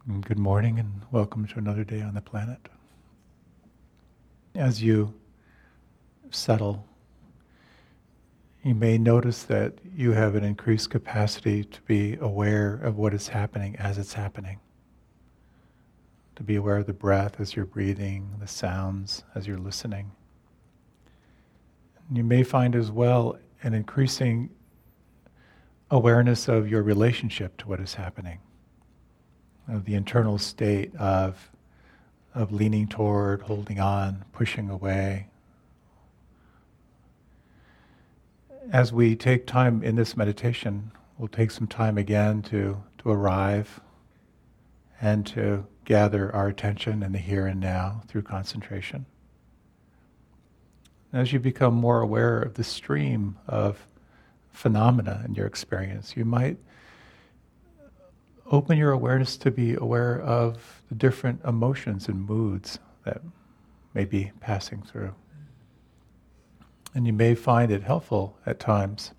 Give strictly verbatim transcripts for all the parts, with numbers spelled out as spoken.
And good morning and welcome to another day on the planet. As you settle, you may notice that you have an increased capacity to be aware of what is happening as it's happening. To be aware of the breath as you're breathing, the sounds as you're listening. And you may find as well an increasing awareness of your relationship to what is happening. Of the internal state of, of leaning toward, holding on, pushing away. As we take time in this meditation, we'll take some time again to, to arrive and to gather our attention in the here and now through concentration. As you become more aware of the stream of phenomena in your experience, you might open your awareness to be aware of the different emotions and moods that may be passing through. And you may find it helpful at times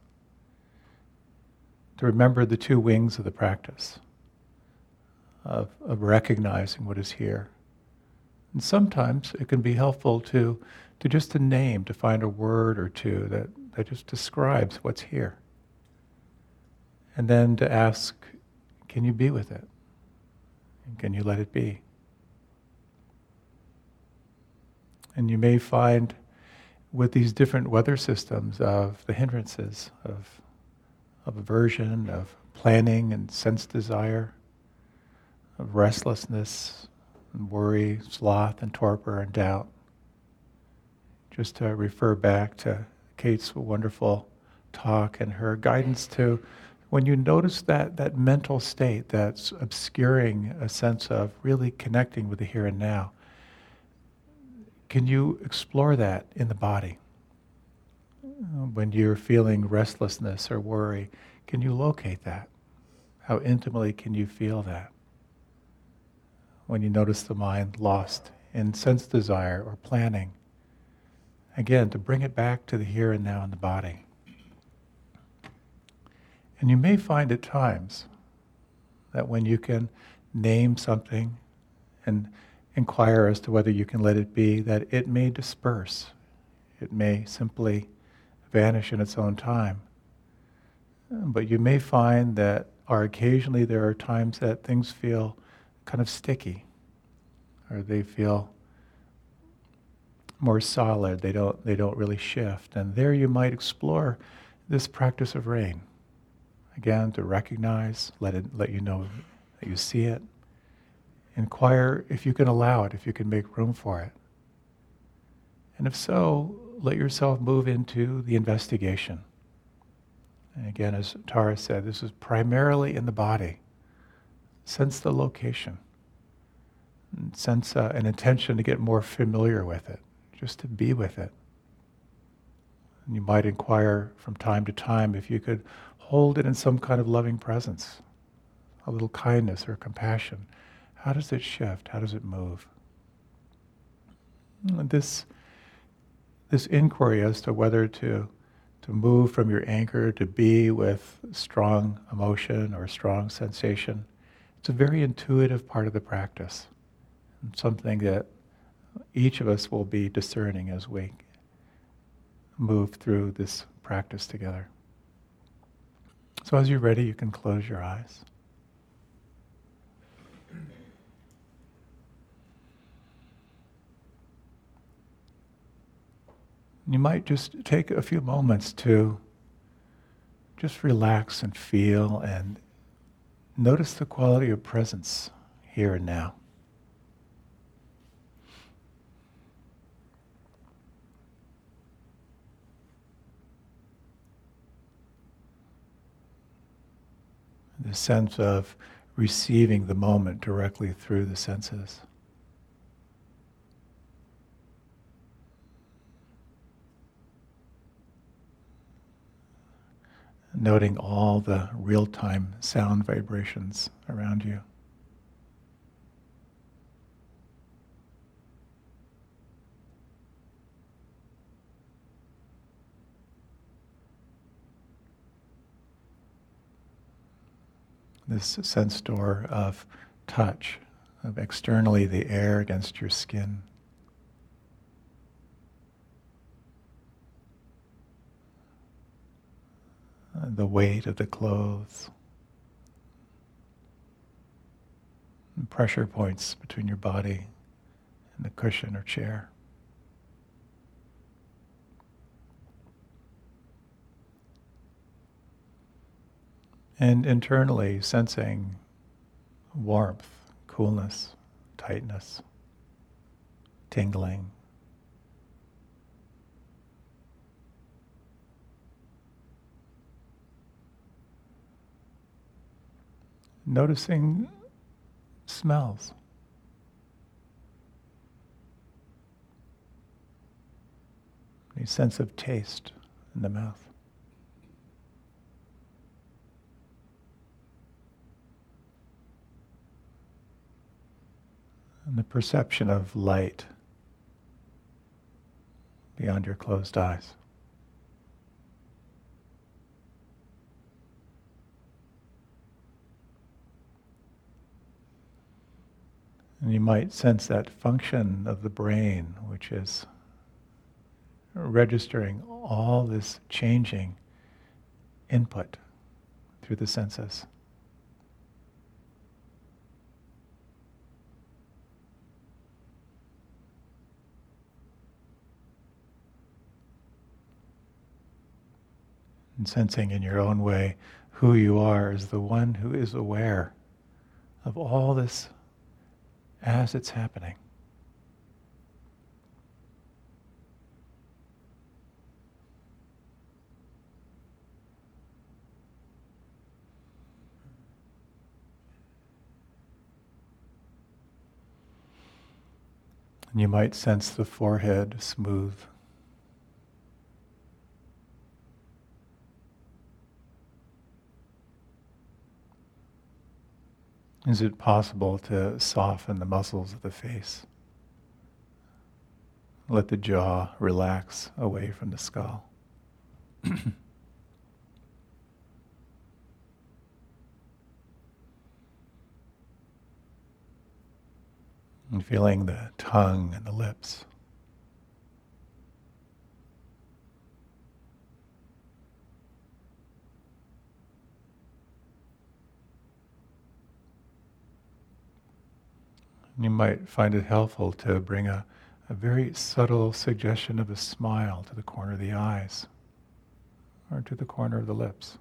to remember the two wings of the practice of, of recognizing what is here. And sometimes it can be helpful to, to just to name, to find a word or two that, that just describes what's here. And then to ask, can you be with it? And can you let it be? And you may find with these different weather systems of the hindrances of, of aversion, of planning and sense desire, of restlessness and worry, sloth and torpor and doubt. Just to refer back to Kate's wonderful talk and her guidance to when you notice that, that mental state that's obscuring a sense of really connecting with the here and now, can you explore that in the body? When you're feeling restlessness or worry, can you locate that? How intimately can you feel that? When you notice the mind lost in sense desire or planning, again, to bring it back to the here and now in the body. And you may find at times that when you can name something and inquire as to whether you can let it be, that it may disperse. It may simply vanish in its own time. But you may find that, or occasionally there are times that things feel kind of sticky, or they feel more solid, they don't, they don't really shift. And there you might explore this practice of rain. Again, to recognize, let it, let you know that you see it. Inquire if you can allow it, if you can make room for it. And if so, let yourself move into the investigation. And again, as Tara said, this is primarily in the body. Sense the location. And sense uh, an intention to get more familiar with it, just to be with it. And you might inquire from time to time if you could hold it in some kind of loving presence, a little kindness or compassion. How does it shift? How does it move? And this, this inquiry as to whether to, to move from your anchor to be with strong emotion or strong sensation, it's a very intuitive part of the practice. And something that each of us will be discerning as we move through this practice together. So as you're ready, you can close your eyes. You might just take a few moments to just relax and feel and notice the quality of presence here and now. The sense of receiving the moment directly through the senses. Noting all the real-time sound vibrations around you. This sense door of touch of externally the air against your skin. Uh, the weight of the clothes. And pressure points between your body and the cushion or chair. And internally sensing warmth, coolness, tightness, tingling. Noticing smells. A sense of taste in the mouth. And the perception of light beyond your closed eyes. And you might sense that function of the brain, which is registering all this changing input through the senses. And sensing in your own way who you are as the one who is aware of all this as it's happening. And you might sense the forehead smooth. Is it possible to soften the muscles of the face? Let the jaw relax away from the skull. And feeling the tongue and the lips. You might find it helpful to bring a, a very subtle suggestion of a smile to the corner of the eyes or to the corner of the lips.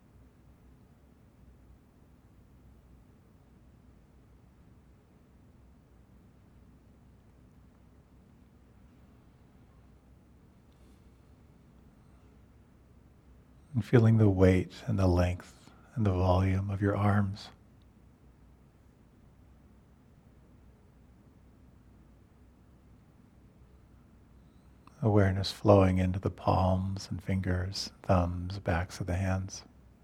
And feeling the weight and the length and the volume of your arms. Awareness flowing into the palms and fingers, thumbs, backs of the hands.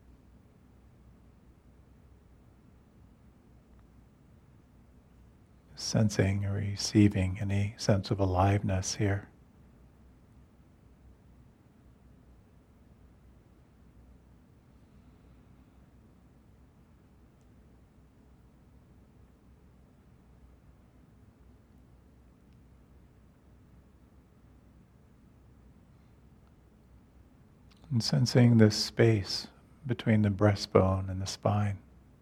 Sensing or receiving any sense of aliveness here. And sensing this space between the breastbone and the spine.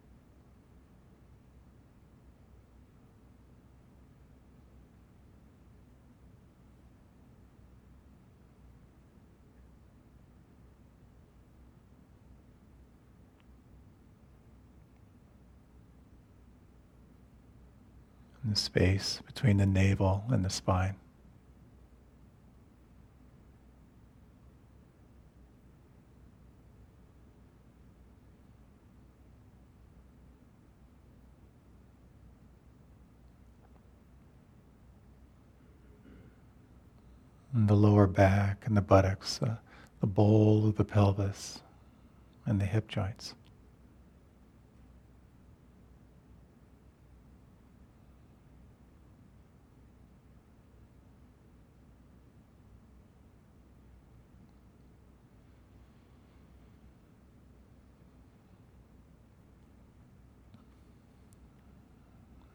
And the space between the navel and the spine. And the lower back and the buttocks, uh, the bowl of the pelvis and the hip joints.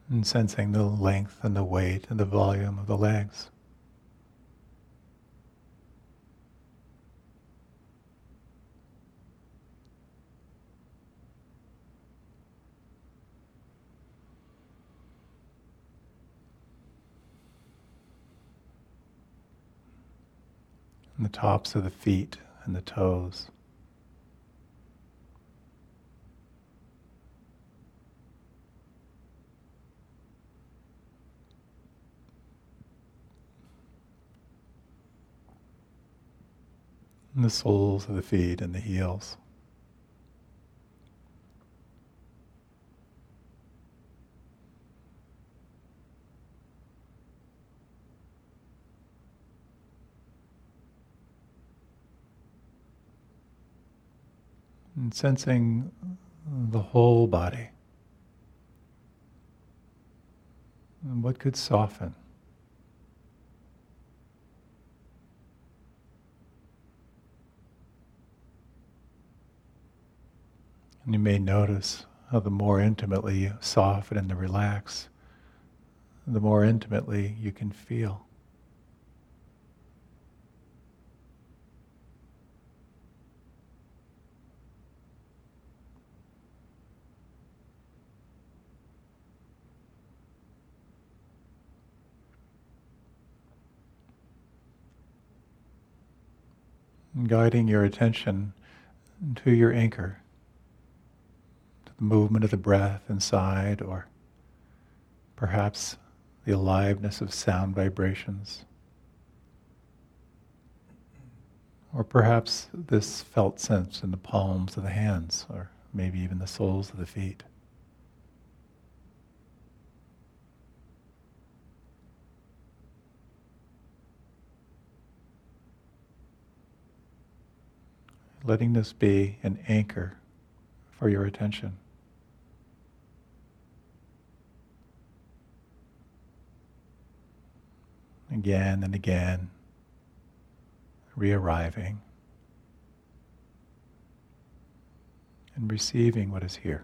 And sensing the length and the weight and the volume of the legs. And the tops of the feet and the toes. And the soles of the feet and the heels. And sensing the whole body. And what could soften? And you may notice how the more intimately you soften and relax, the more intimately you can feel. And guiding your attention to your anchor, to the movement of the breath inside, or perhaps the aliveness of sound vibrations, or perhaps this felt sense in the palms of the hands, or maybe even the soles of the feet. Letting this be an anchor for your attention. Again and again, re-arriving and receiving what is here.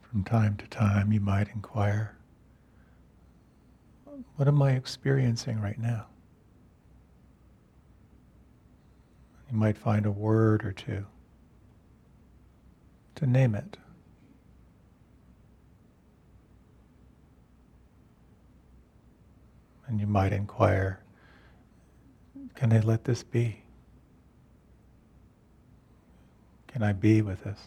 From time to time, you might inquire, what am I experiencing right now? You might find a word or two to name it. And you might inquire, can I let this be? Can I be with this?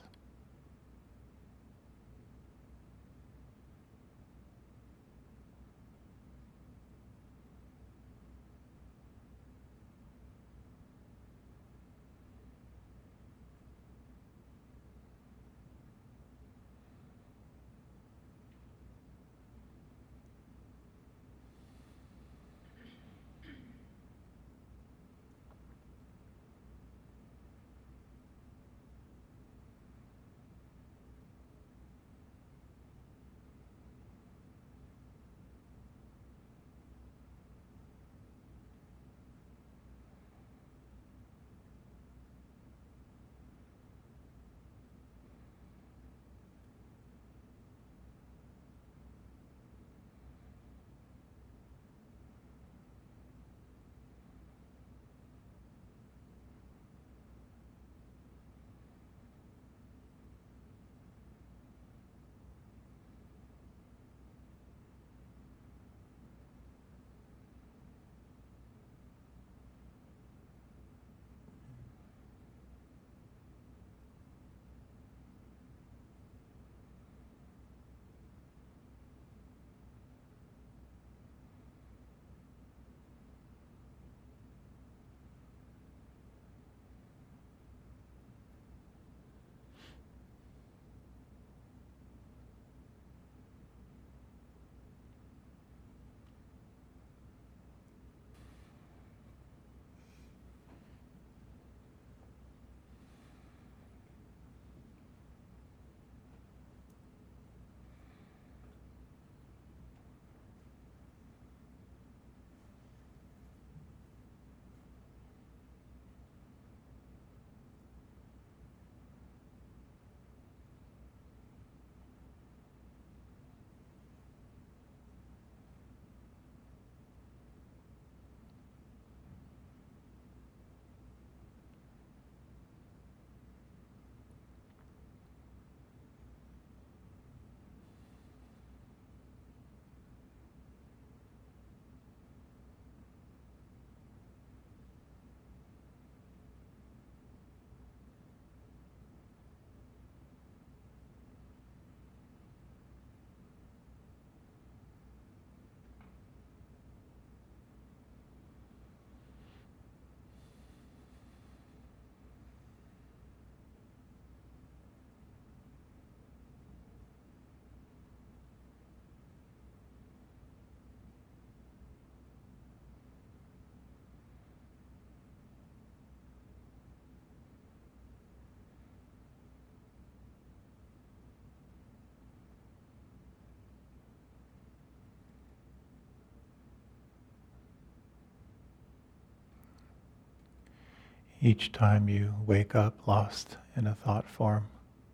Each time you wake up lost in a thought form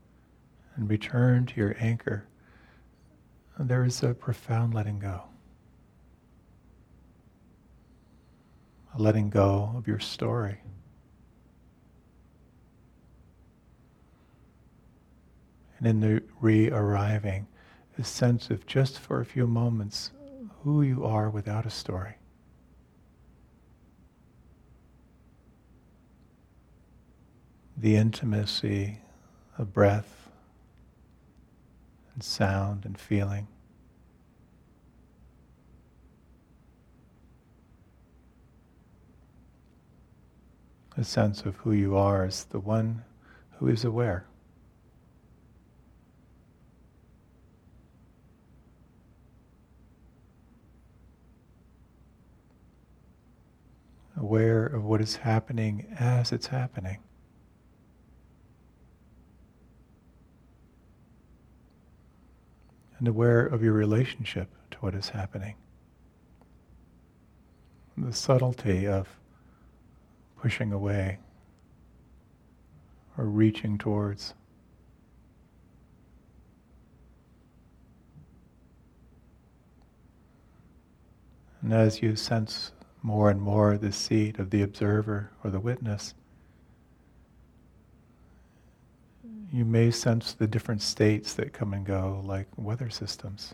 and return to your anchor, there is a profound letting go. A letting go of your story. And in the re-arriving, a sense of just for a few moments who you are without a story. The intimacy of breath and sound and feeling. A sense of who you are as the one who is aware. Aware of what is happening as it's happening. And aware of your relationship to what is happening. The subtlety of pushing away or reaching towards. And as you sense more and more the seat of the observer or the witness, you may sense the different states that come and go, like weather systems.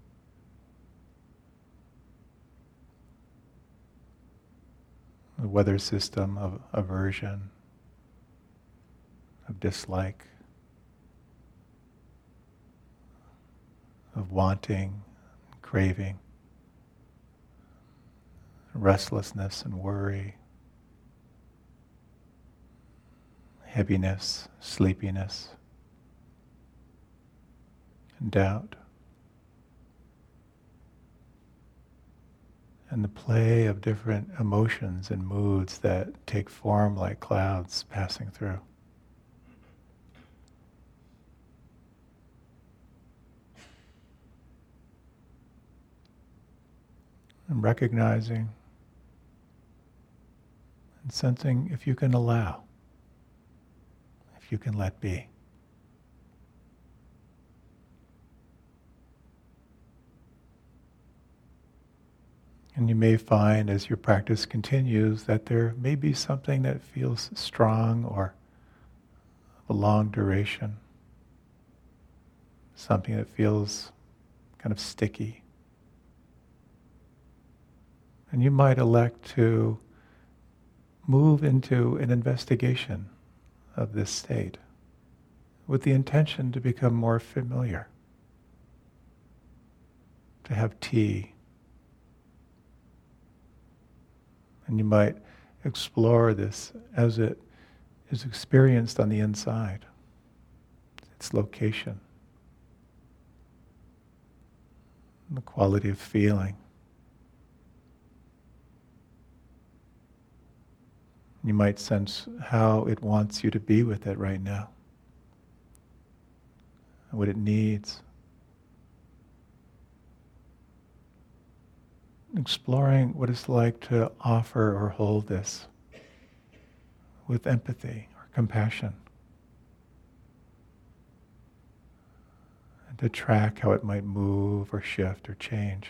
The weather system of aversion, of dislike, of wanting, craving, restlessness and worry, heaviness, sleepiness, and doubt. And the play of different emotions and moods that take form like clouds passing through. And recognizing and sensing if you can allow, if you can let be. And you may find as your practice continues that there may be something that feels strong or of a long duration, something that feels kind of sticky. And you might elect to move into an investigation of this state with the intention to become more familiar, to have tea. And you might explore this as it is experienced on the inside, its location, the quality of feeling. You might sense how it wants you to be with it right now, and what it needs. Exploring what it's like to offer or hold this with empathy or compassion, and to track how it might move or shift or change.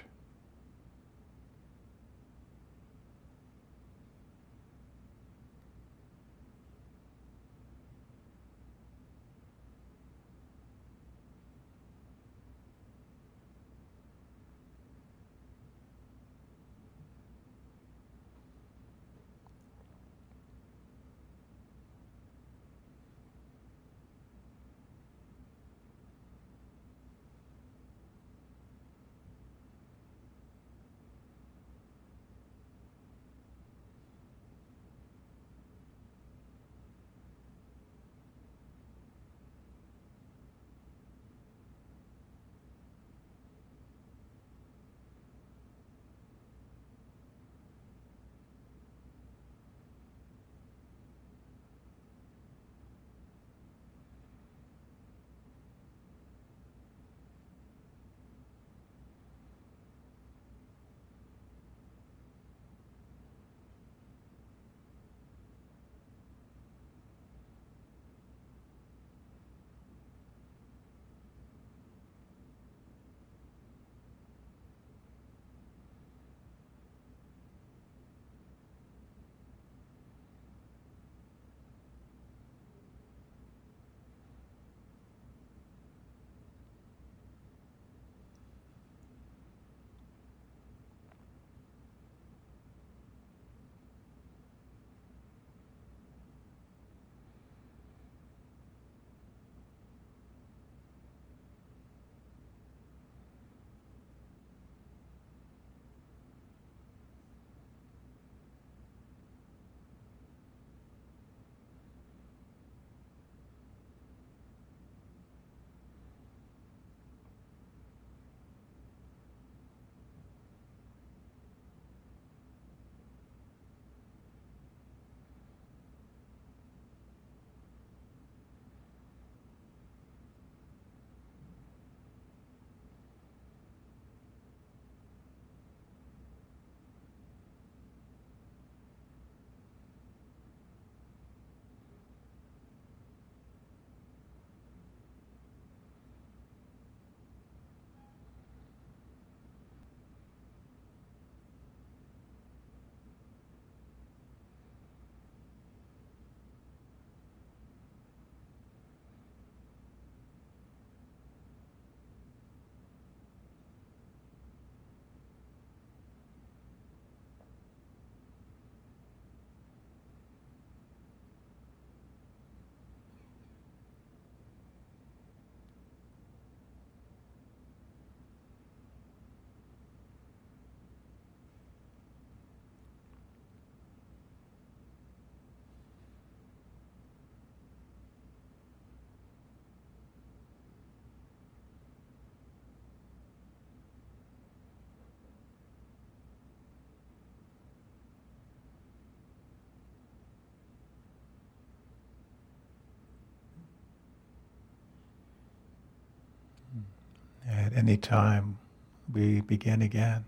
any time we begin again,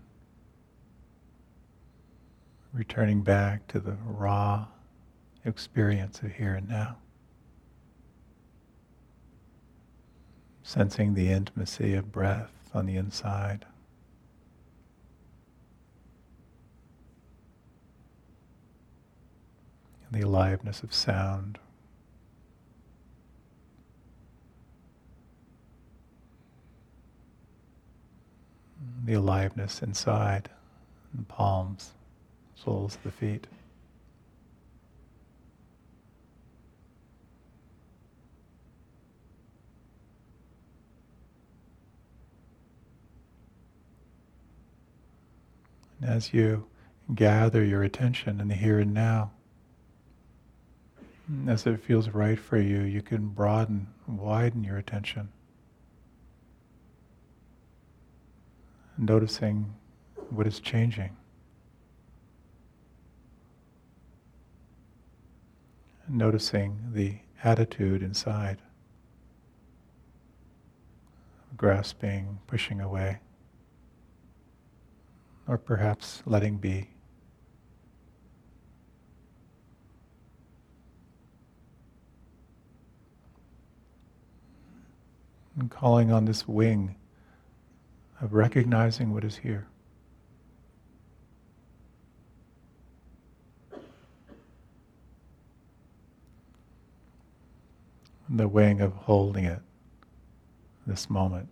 returning back to the raw experience of here and now, sensing the intimacy of breath on the inside, and the aliveness of sound, the aliveness inside, in the palms, soles of the feet. And as you gather your attention in the here and now, as it feels right for you, you can broaden, widen your attention, noticing what is changing, noticing the attitude inside, grasping, pushing away, or perhaps letting be. And calling on this wing of recognizing what is here. The wing of holding it, this moment,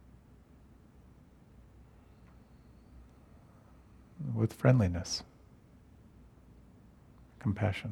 with friendliness, compassion.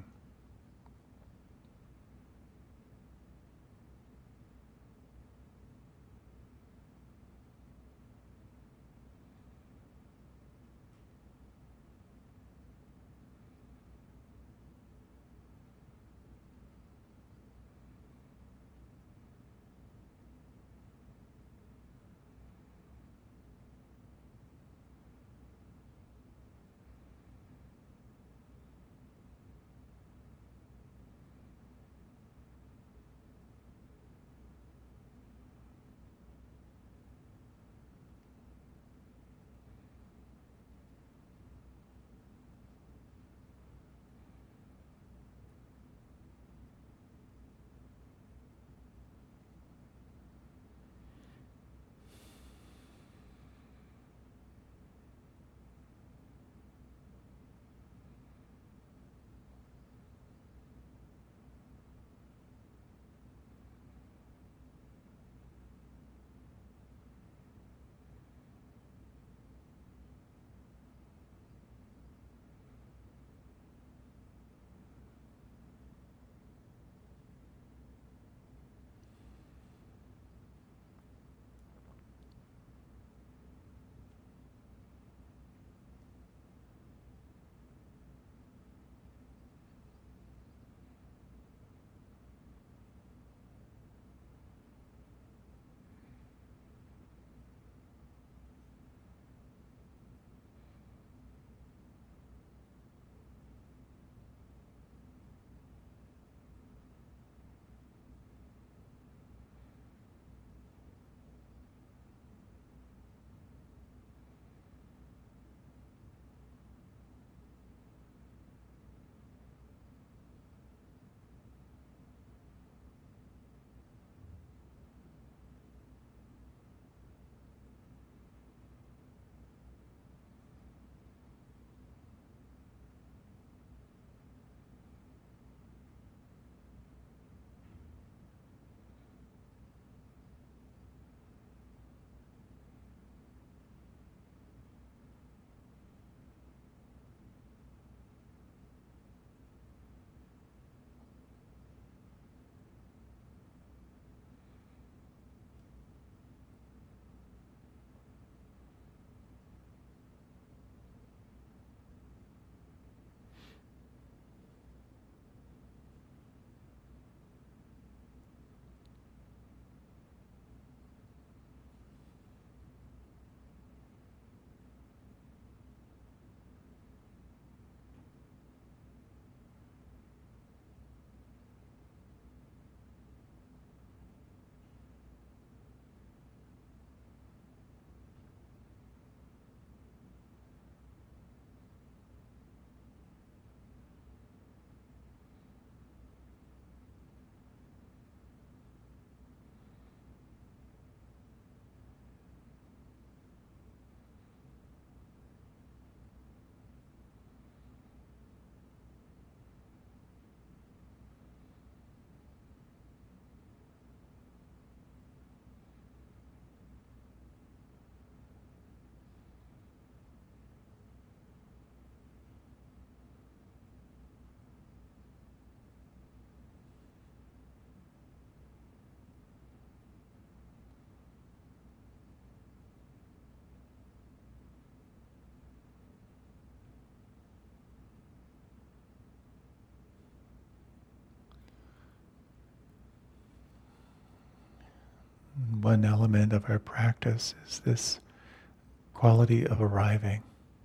one element of our practice is this quality of arriving,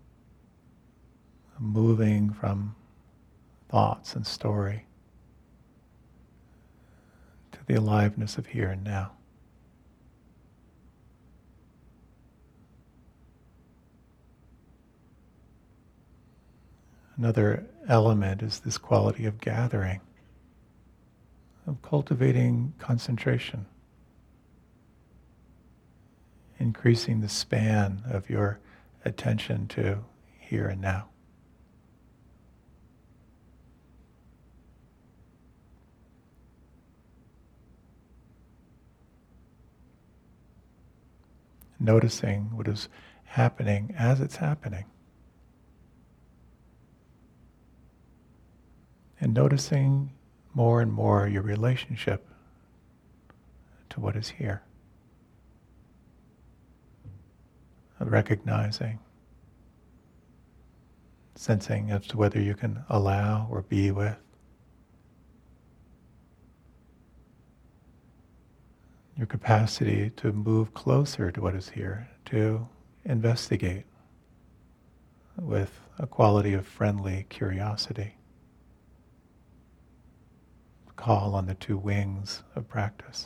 moving from thoughts and story to the aliveness of here and now. Another element is this quality of gathering, of cultivating concentration, increasing the span of your attention to here and now. Noticing what is happening as it's happening. And noticing more and more your relationship to what is here. Recognizing, sensing as to whether you can allow or be with. Your capacity to move closer to what is here, to investigate with a quality of friendly curiosity. Call on the two wings of practice.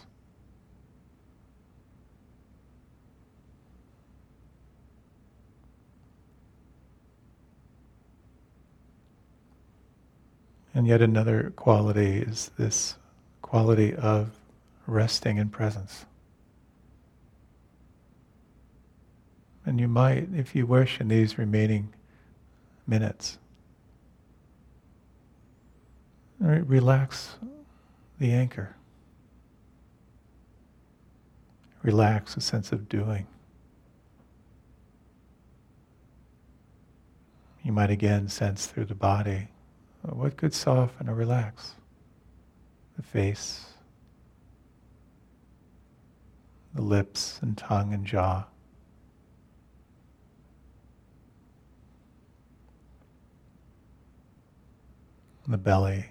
And yet another quality is this quality of resting in presence. And you might, if you wish, in these remaining minutes, re- relax the anchor. Relax a sense of doing. You might again sense through the body what could soften or relax. The face, the lips and tongue and jaw. The belly.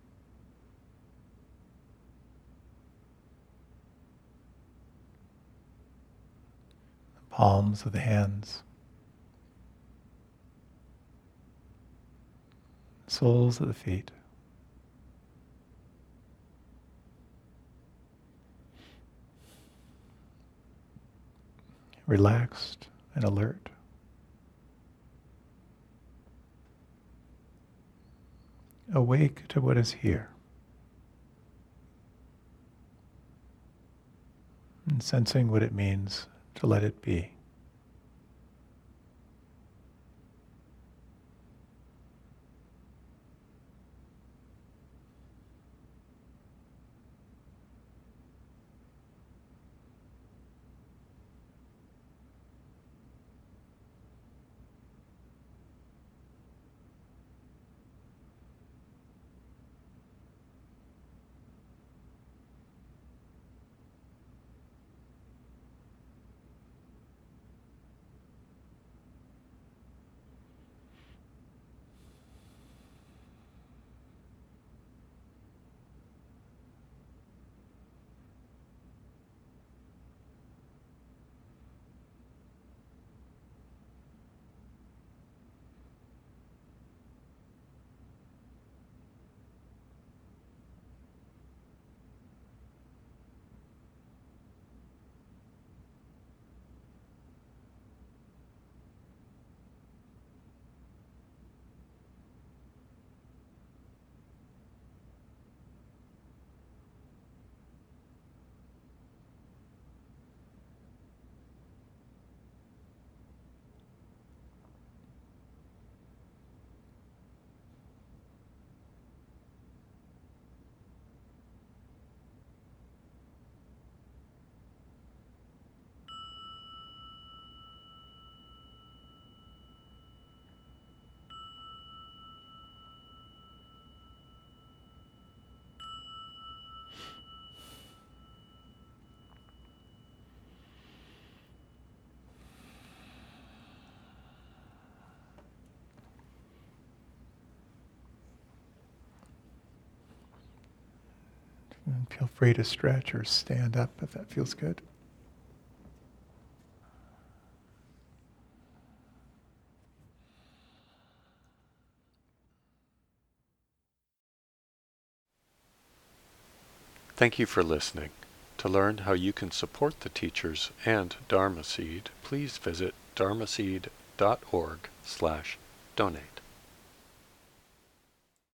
The palms of the hands. Soles of the feet. Relaxed and alert. Awake to what is here. And sensing what it means to let it be. And feel free to stretch or stand up if that feels good. Thank you for listening. To learn how you can support the teachers and Dharma Seed, please visit dharmaseed dot org slash donate.